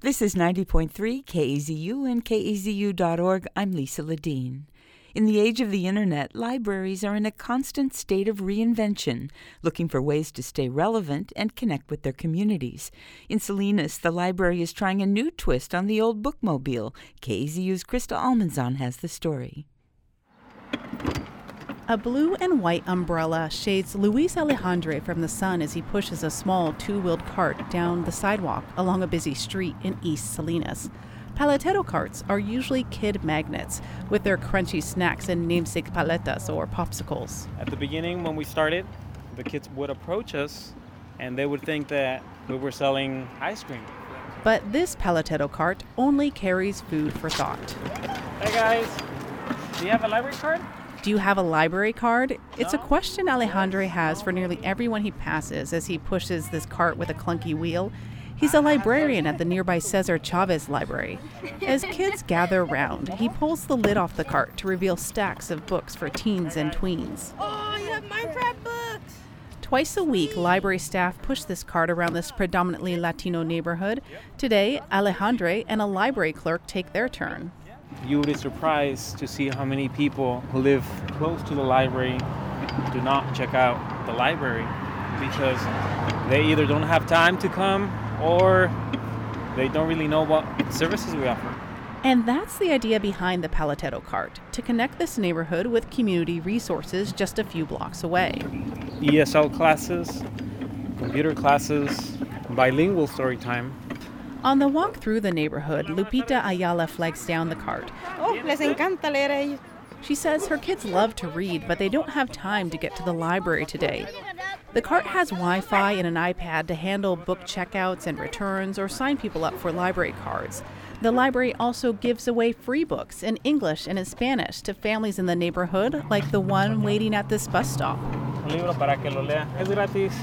This is 90.3 KAZU and KAZU.org. I'm Lisa Ledeen. In the age of the internet, libraries are in a constant state of reinvention, looking for ways to stay relevant and connect with their communities. In Salinas, the library is trying a new twist on the old bookmobile. KAZU's Krista Almanzon has the story. A blue and white umbrella shades Luis Alejandre from the sun as he pushes a small two-wheeled cart down the sidewalk along a busy street in East Salinas. Paletero carts are usually kid magnets with their crunchy snacks and namesake paletas or popsicles. At the beginning, when we started, the kids would approach us and they would think that we were selling ice cream. But this paletero cart only carries food for thought. Hey guys, do you have a library card? Do you have a library card? It's a question Alejandre has for nearly everyone he passes as he pushes this cart with a clunky wheel. He's a librarian at the nearby Cesar Chavez Library. As kids gather around, he pulls the lid off the cart to reveal stacks of books for teens and tweens. Oh, you have Minecraft books! Twice a week, library staff push this cart around this predominantly Latino neighborhood. Today, Alejandre and a library clerk take their turn. You would be surprised to see how many people who live close to the library do not check out the library because they either don't have time to come or they don't really know what services we offer. And that's the idea behind the Paletero cart, to connect this neighborhood with community resources just a few blocks away. ESL classes, computer classes, bilingual story time. On the walk through the neighborhood, Lupita Ayala flags down the cart. Oh, les encanta leer a ellos. She says her kids love to read, but they don't have time to get to the library today. The cart has Wi-Fi and an iPad to handle book checkouts and returns or sign people up for library cards. The library also gives away free books in English and in Spanish to families in the neighborhood, like the one waiting at this bus stop. Un libro para que lo lea. Es gratis.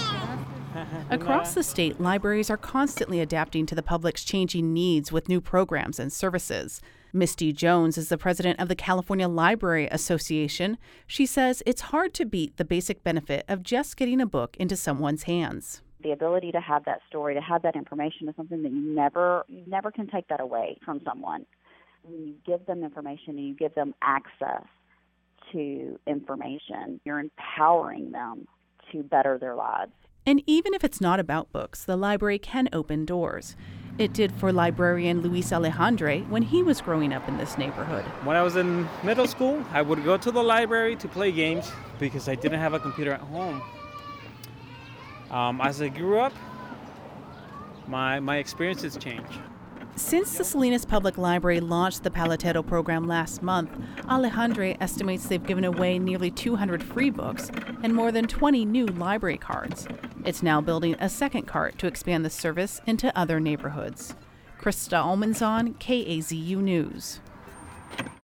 Across the state, libraries are constantly adapting to the public's changing needs with new programs and services. Misty Jones is the president of the California Library Association. She says it's hard to beat the basic benefit of just getting a book into someone's hands. The ability to have that story, to have that information is something that you never can take that away from someone. When you give them information and you give them access to information, you're empowering them to better their lives. And even if it's not about books, the library can open doors. It did for librarian Luis Alejandre when he was growing up in this neighborhood. When I was in middle school, I would go to the library to play games because I didn't have a computer at home. As I grew up, my experiences changed. Since the Salinas Public Library launched the Paletero program last month, Alejandre estimates they've given away nearly 200 free books and more than 20 new library cards. It's now building a second cart to expand the service into other neighborhoods. Krista Almanzon, KAZU News.